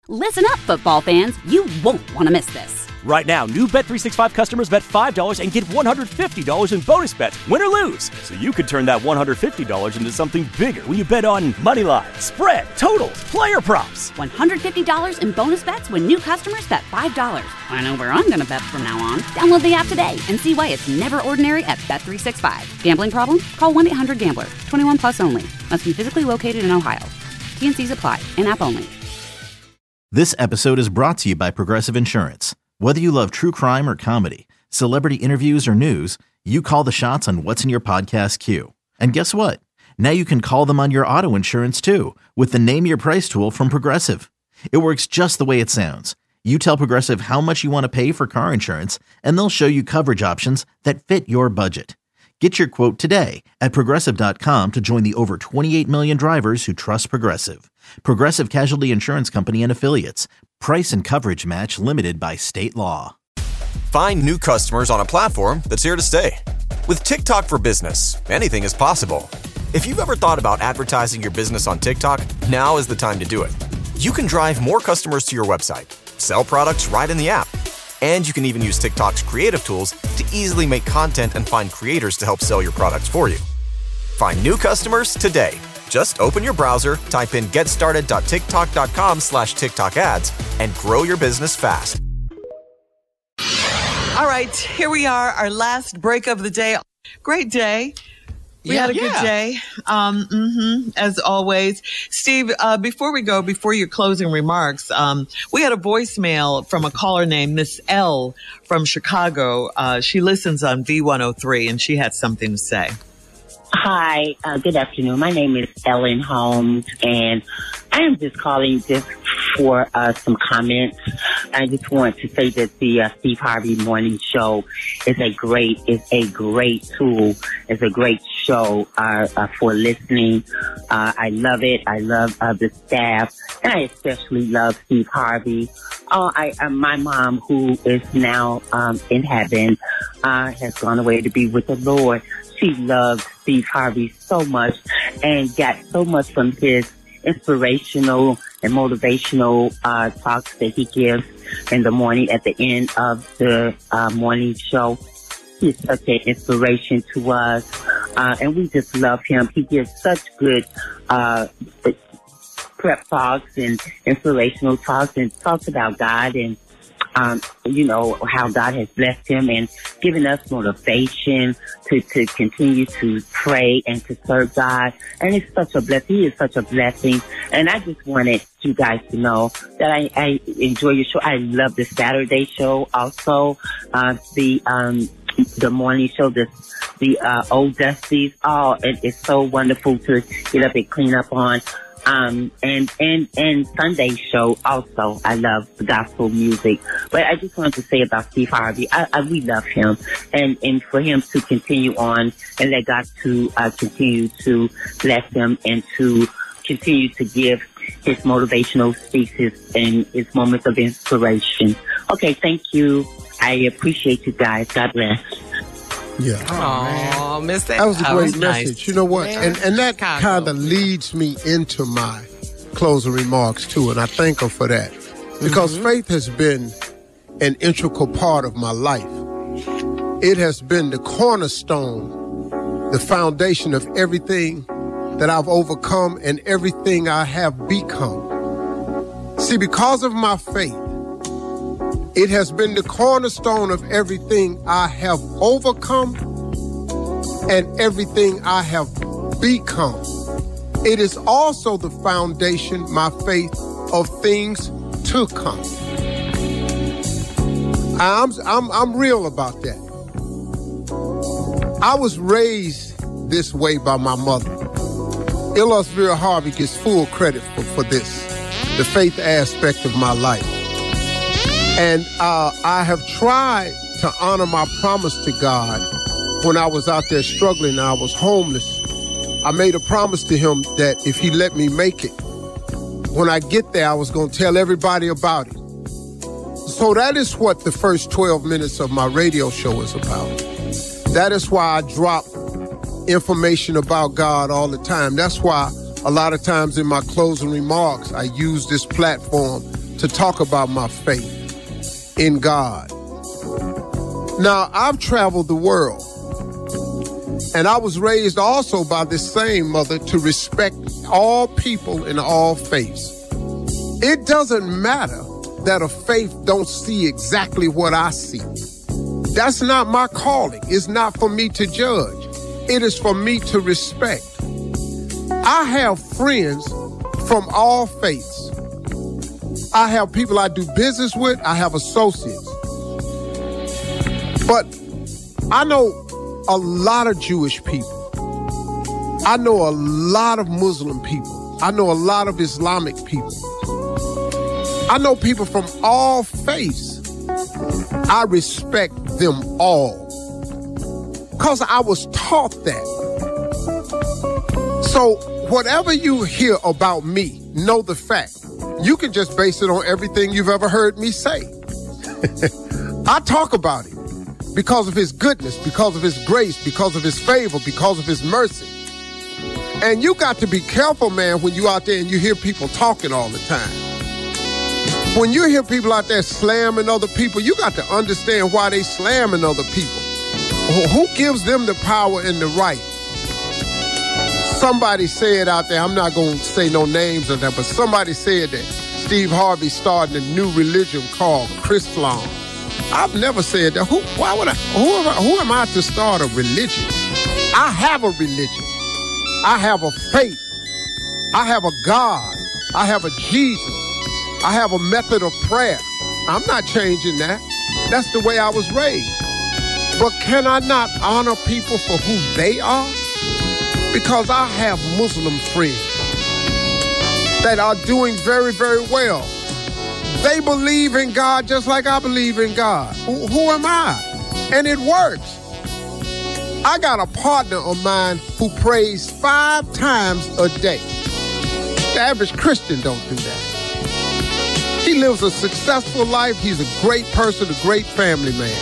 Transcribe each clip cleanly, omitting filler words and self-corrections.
Listen up, football fans. You won't want to miss this. Right now, new Bet365 customers bet $5 and get $150 in bonus bets, win or lose. So you could turn that $150 into something bigger when you bet on money line, spread, totals, player props. $150 in bonus bets when new customers bet $5. I know where I'm going to bet from now on. Download the app today and see why it's never ordinary at Bet365. Gambling problem? Call 1-800-GAMBLER. 21 plus only. Must be physically located in Ohio. T&Cs apply. In-app only. This episode is brought to you by Progressive Insurance. Whether you love true crime or comedy, celebrity interviews or news, you call the shots on what's in your podcast queue. And guess what? Now you can call them on your auto insurance too with the Name Your Price tool from Progressive. It works just the way it sounds. You tell Progressive how much you want to pay for car insurance, and they'll show you coverage options that fit your budget. Get your quote today at Progressive.com to join the over 28 million drivers who trust Progressive. Progressive Casualty Insurance Company and Affiliates. Price and coverage match limited by state law. Find new customers on a platform that's here to stay. With TikTok for Business, anything is possible. If you've ever thought about advertising your business on TikTok, now is the time to do it. You can drive more customers to your website, sell products right in the app, and you can even use TikTok's creative tools to easily make content and find creators to help sell your products for you. Find new customers today. Just open your browser, type in getstarted.tiktok.com/TikTok ads, and grow your business fast. All right, here we are, our last break of the day. Great day. We had a good day, as always. Steve, before your closing remarks, we had a voicemail from a caller named Miss L from Chicago. She listens on V103, and she had something to say. Hi, good afternoon. My name is Ellen Holmes, and I am just calling just for some comments. I just want to say that the Steve Harvey Morning Show is a great tool. It's a great show for listening. I love it. I love the staff, and I especially love Steve Harvey. My mom, who is now in heaven, has gone away to be with the Lord. She loved Steve Harvey so much and got so much from his inspirational and motivational talks that he gives in the morning at the end of the morning show. He's such an inspiration to us, and we just love him. He gives such good prep talks and inspirational talks, and talks about God and how God has blessed him and given us motivation to continue to pray and to serve God. And it's such a blessing. He is such a blessing. And I just wanted you guys to know that I enjoy your show. I love the Saturday show also, the morning show, the old Dusties. Oh, it's so wonderful to get up and clean up on. And Sunday show also. I love the gospel music. But I just wanted to say about Steve Harvey, we love him, and for him to continue on and let God to continue to bless him and to continue to give his motivational speeches and his moments of inspiration. Okay, thank you. I appreciate you guys. God bless. Yeah. Oh, Miss that was a great message. Nice. You know what? And that kind of leads me into my closing remarks, too, and I thank her for that. Because faith has been an integral part of my life. It has been the cornerstone, the foundation of everything that I've overcome and everything I have become. See, because of my faith, it has been the cornerstone of everything I have overcome and everything I have become. It is also the foundation, my faith, of things to come. I'm real about that. I was raised this way by my mother. Ellisville Harvey gets full credit for this, the faith aspect of my life. And I have tried to honor my promise to God when I was out there struggling and I was homeless. I made a promise to him that if he let me make it, when I get there, I was going to tell everybody about it. So that is what the first 12 minutes of my radio show is about. That is why I drop information about God all the time. That's why a lot of times in my closing remarks, I use this platform to talk about my faith in God. Now, I've traveled the world, and I was raised also by this same mother to respect all people in all faiths. It doesn't matter that a faith don't see exactly what I see. That's not my calling. It's not for me to judge. It is for me to respect. I have friends from all faiths. I have people I do business with. I have associates. But I know a lot of Jewish people. I know a lot of Muslim people. I know a lot of Islamic people. I know people from all faiths. I respect them all because I was taught that. So whatever you hear about me, know the fact. You can just base it on everything you've ever heard me say. I talk about it because of his goodness, because of his grace, because of his favor, because of his mercy. And you got to be careful, man, when you out there and you hear people talking all the time. When you hear people out there slamming other people, you got to understand why they slamming other people. Who gives them the power and the right? Somebody said out there, I'm not going to say no names of that, but somebody said that Steve Harvey started a new religion called Chrislam. I've never said that. Who am I to start a religion? I have a religion. I have a faith. I have a God. I have a Jesus. I have a method of prayer. I'm not changing that. That's the way I was raised. But can I not honor people for who they are? Because I have Muslim friends that are doing very, very well. They believe in God just like I believe in God. Who am I? And it works. I got a partner of mine who prays 5 times a day. The average Christian don't do that. He lives a successful life. He's a great person, a great family man.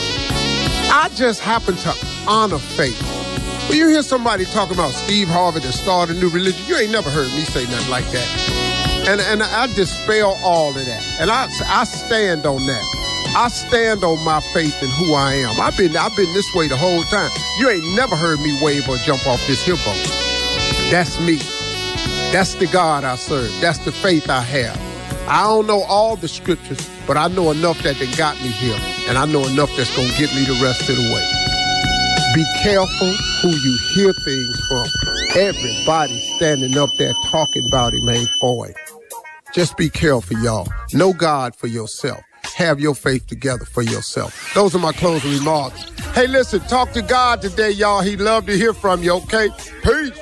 I just happen to honor faith. When you hear somebody talking about Steve Harvey that started a new religion, you ain't never heard me say nothing like that. And I dispel all of that. And I stand on that. I stand on my faith and who I am. I've been this way the whole time. You ain't never heard me wave or jump off this hip boat. That's me. That's the God I serve. That's the faith I have. I don't know all the scriptures, but I know enough that they got me here. And I know enough that's going to get me the rest of the way. Be careful who you hear things from. Everybody standing up there talking about him ain't for it. Just be careful, y'all. Know God for yourself. Have your faith together for yourself. Those are my closing remarks. Hey, listen, talk to God today, y'all. He'd love to hear from you, okay? Peace.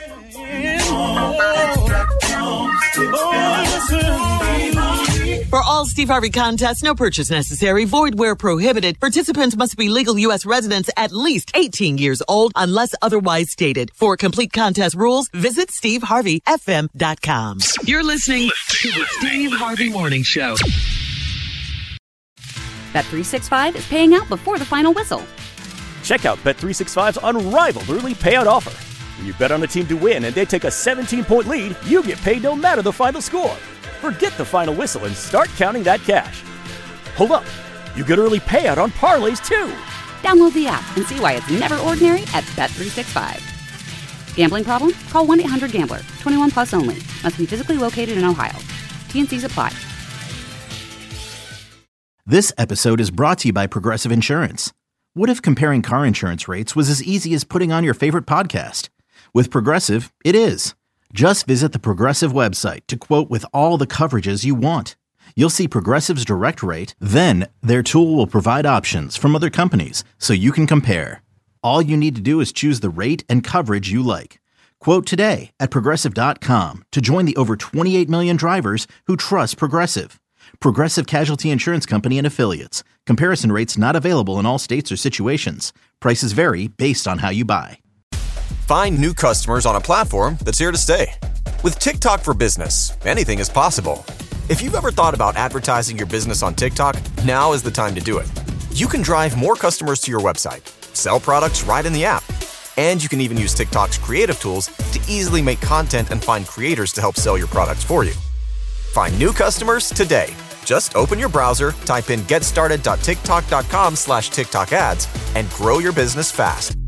For all Steve Harvey contests, no purchase necessary, void where prohibited. Participants must be legal U.S. residents at least 18 years old unless otherwise stated. For complete contest rules, visit SteveHarveyFM.com. You're listening to the Steve Harvey Morning Show. Bet365 is paying out before the final whistle. Check out Bet365's unrivaled early payout offer. When you bet on a team to win and they take a 17-point lead, you get paid no matter the final score. Forget the final whistle and start counting that cash. Hold up. You get early payout on parlays, too. Download the app and see why it's never ordinary at Bet365. Gambling problem? Call 1-800-GAMBLER. 21 plus only. Must be physically located in Ohio. T&Cs apply. This episode is brought to you by Progressive Insurance. What if comparing car insurance rates was as easy as putting on your favorite podcast? With Progressive, it is. Just visit the Progressive website to quote with all the coverages you want. You'll see Progressive's direct rate, then their tool will provide options from other companies so you can compare. All you need to do is choose the rate and coverage you like. Quote today at Progressive.com to join the over 28 million drivers who trust Progressive. Progressive Casualty Insurance Company and Affiliates. Comparison rates not available in all states or situations. Prices vary based on how you buy. Find new customers on a platform that's here to stay. With TikTok for Business, anything is possible. If you've ever thought about advertising your business on TikTok, now is the time to do it. You can drive more customers to your website, sell products right in the app, and you can even use TikTok's creative tools to easily make content and find creators to help sell your products for you. Find new customers today Just open your browser, type in getstarted.tiktok.com/TikTok ads, and grow your business fast.